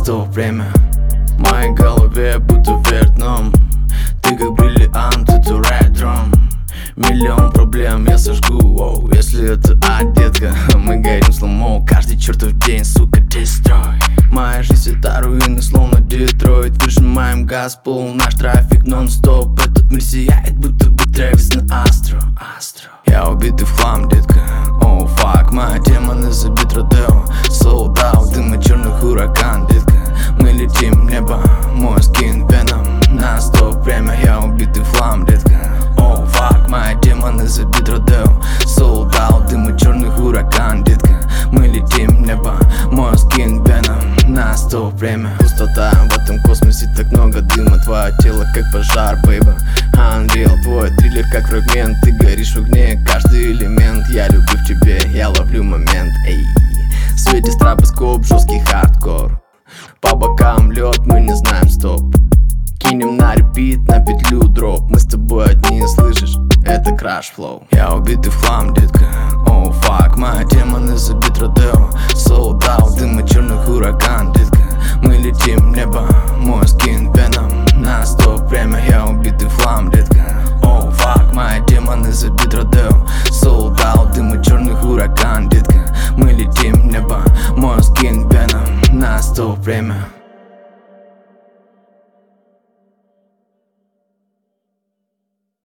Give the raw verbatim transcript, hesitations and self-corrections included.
то время. В моей голове будто Вьетнам. Ты как бриллиант, это ретро. Миллион проблем я сожгу, оу. Если это а, детка, мы горим сломо. Каждый чертов день, сука, дестрой. Моя жизнь это руины, словно Детройт. Выжимаем газ, пол, наш трафик нон-стоп. Этот мир сияет, будто бы Трэвис на Астро, Астро. Я убитый в хлам, детка, оу, фак. Мои демоны забит Родео. Sold out, дыма черных ураган, детка. Мы летим в небо, мой скин веном. Нас то время, я убитый в хлам, детка. Оу, фак, мои демоны забит Родео. Sold out, дыма черных ураган, детка. Мы летим в небо, мой скин веном. Нас то время. Пустота в этом космосе, так много дыма. Твое тело как пожар, бейба. Unreal, твой триллер как фрагмент. Ты горишь в огне, каждый элемент. Я люблю в тебе, я ловлю момент. Эй, в свете стробоскоп, жесткий хардкор. По бокам лед, мы не знаем стоп. Кинем на репит, на петлю дроп. Мы с тобой одни, слышишь? Это краш флоу. Я убитый в хлам, детка, оу, фак. Мои демоны забит Родео. Sold out, дыма черных ураган, детка. Мы летим в небо, мой скин веном. Нас то время, я убитый в хлам, детка. Оу, фак, мои демоны забит Родео. Sold out, дыма черных ураган, детка. Мы летим в небо, мой скин веном. Нас то время.